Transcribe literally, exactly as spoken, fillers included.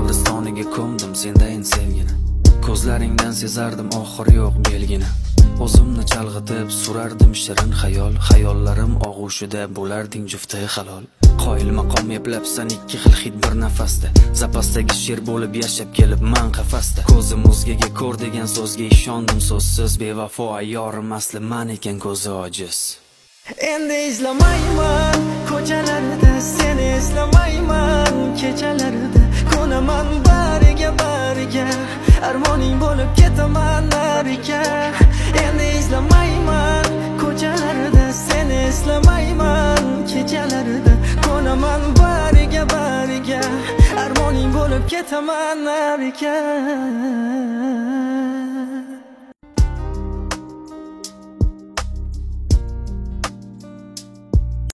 qabristoniga ko'mdim sendayin sevgini. Ko'zlaringdan sezardim oxir yo'q belgini. O'zimni chalg'itib surardim shirin xayol, xayollarim og'ushida bo'larding jufti halol. Qoyil maqom eplabsan ikki xil hid bir nafasda, zapasdagi sher bo'lib yashab kelib man qafasda. Ko'zim o'zgaga ko'r degan so'zga ishondim so'zsiz, bevafo ayyorim asli man ekan ko'zi ojiz. Endi izlamayman ko'chalarida, seni eslamayman kechalarida. Ko'naman bariga bariga, armoning bo'lib ketaman nariga. Endi izlamayman ko'chalarida, seni eslamayman kechalarida. Ko'naman bariga bariga, armoning bo'lib ketaman nariga.